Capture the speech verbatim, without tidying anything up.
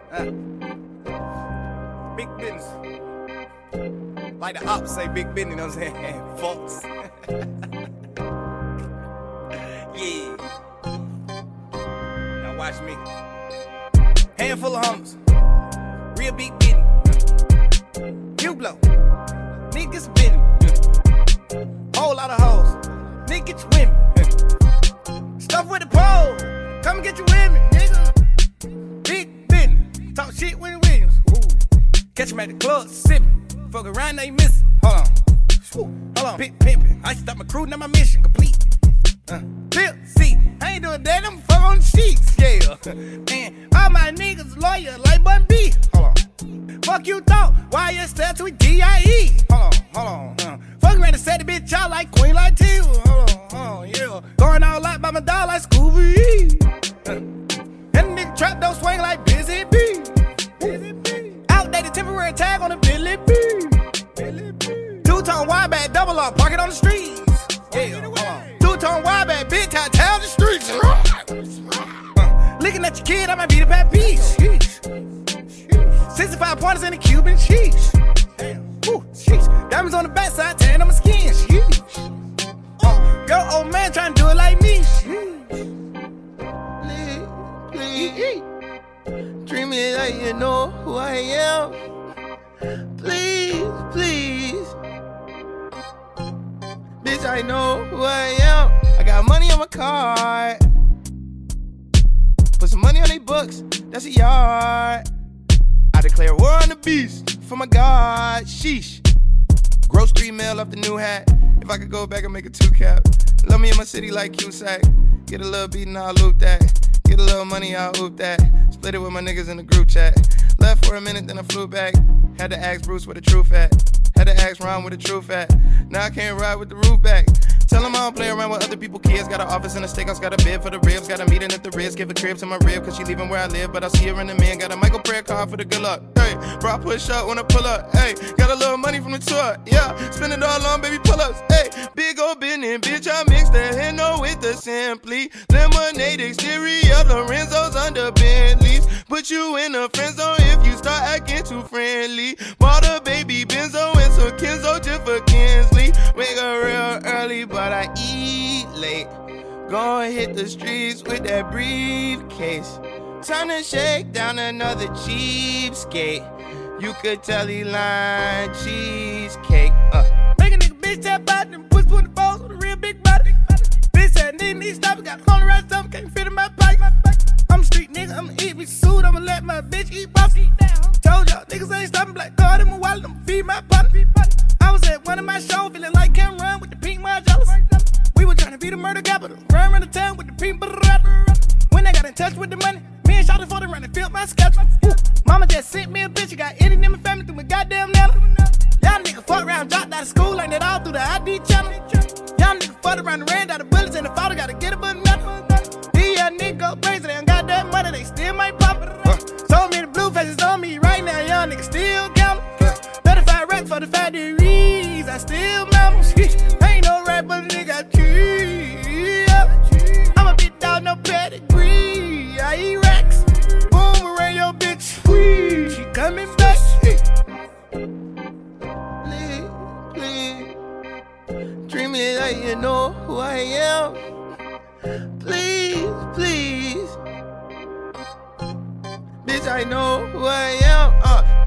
Uh, big business. Like the ops say big business, you know what I'm saying? Folks. Yeah. Now watch me. Handful of homies. Real big business. You blow. Niggas business. Whole lot of hoes. Nigga get your women. Stuff with the pole. Come and get your women, nigga. Big business. Talk shit with the Williams. Ooh. Catch him at the club, sippin'. Fuck around, they miss. Hold on. Hold on. Pimp, pimpin'. I stop my crew, now my mission complete. Uh, Bill, see, I ain't doing that, I'm fuck on the sheets, yeah. Man, all my niggas loyal like Bun B. Hold on. Fuck you thought, why you start with D I E? Hold on, hold on. Uh, fuck around and set the bitch out like Queen like T. Hold on, hold on, yeah. Going all out by my dog like Scooby. Uh, and the nigga trap don't swing like Busy B. Busy B. Outdated temporary tag on the Billy B. Billy B. Two-tone wide back, double up, park it on the streets. Yeah, hold on. Two-tone wide back, big time, town the streets. Uh, looking at your kid, I might be the bad piece. sixty-five pointers in the Cuban cheese. Damn, ooh, sheesh. Diamonds on the backside, tan on my skin. Sheesh. Uh, your old man trying to do it like me. Please, please, treat me like you know who I am. Please, please. Bitch, I know who I am. I got money on my card. Put some money on they books, that's a yard. I declare war on the beast for my God, sheesh. Gross three mil off the new hat. If I could go back and make a two cap. Love me in my city like Cusack. Get a little beat and I'll loop that. Get a little money, I'll hoop that. Split it with my niggas in the group chat. Left for a minute, then I flew back. Had to ask Bruce where the truth at. Had to ask Ron where the truth at. Now I can't ride with the roof back. Tell him I don't play around with other people's kids. Got an office in the steakhouse, got a bid for the ribs. Got a meeting at the Ritz, give a crib to my rib. Cause she leaving where I live, but I see her in the man. Got a Michael prayer card for the good luck. Hey, bro, I push up when I pull up. Hey, got a little money from the tour. Yeah, spend it all on baby pull-ups. Hey, big old business, bitch, I mix the Hendo with the Simply. Lemonade, exterior, Lorenzo's under Bentleys. Put you in a friend zone if you start acting too friendly. Bought a baby Benzo and some Kenzo just for Kinsley. Wake up real early, but I eat late. Go and hit the streets with that briefcase. Time to shake down another cheapskate. You could tell he lying cheesecake. Uh. Make a nigga bitch tap out and push for the balls with a real big body. Bitch that nigga need stop, got corner right stuff, can't fit in my pocket. I'm a street nigga, I'ma eat me suit, I'ma let my bitch eat bossy down. Told y'all niggas ain't stopping, black card in my wallet, I'ma feed my pocket. I was at one of my shows, feeling like Cam Run with the pink Margellas. We were trying to be the murder capital, run around the town with the pink brother. When they got in touch with the money, me and Shawty for the run and filled my sketch. Ooh, mama just sent me a bitch, you got any in my family through my goddamn nana. Y'all niggas fuck around, dropped out of school, learned it all through the I D channel. Y'all niggas fucked around and ran out of bullets, and the father gotta get a but nothing. These young niggas go crazy, they ain't got that money, they still might pop it. Uh, so many blue faces on me right now, young niggas still counting. thirty-five racks for the five degrees, I still mammal. Ain't no rap, but a nigga cheese. I'm a bit dog, no pedigree. I eat racks, boomerang your bitch. Wee. She coming back. Hey. Please, please, treat me like you know who I am. Please, please, bitch, I know who I am. Uh,